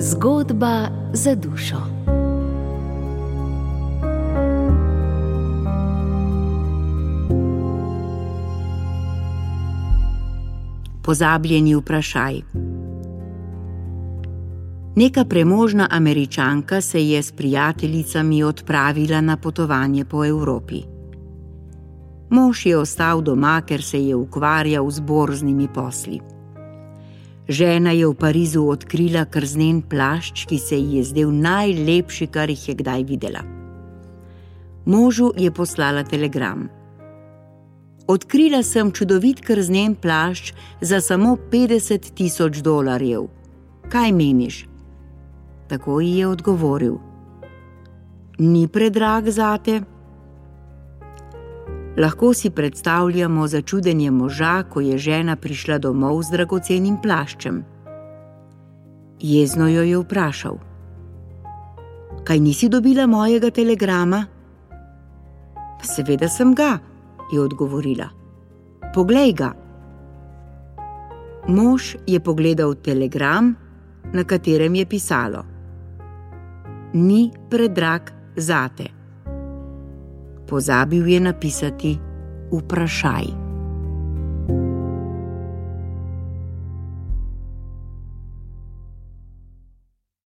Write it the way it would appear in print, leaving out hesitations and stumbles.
Zgodba za dušo. Pozabljeni vprašaj. Neka premožna Američanka se je s prijateljicami odpravila na potovanje po Evropi. Mož je ostal doma, ker se je ukvarjal z borznimi posli. Žena je v Parizu odkrila krznen plašč, ki se ji je zdel najlepši, kar jih je kdaj videla. Možu je poslala telegram. Odkrila sem čudovit krznen plašč za samo $50,000. Kaj meniš? Tako ji je odgovoril. Ni predrag zate? Lahko si predstavljamo začudenje moža, ko je žena prišla domov z dragocenim plaščem. Jezno jo je vprašal. Kaj nisi dobila mojega telegrama? Seveda sem ga, je odgovorila. Poglej ga. Mož je pogledal telegram, na katerem je pisalo: Ni predrag zate. Pozabil je napisati vprašaj.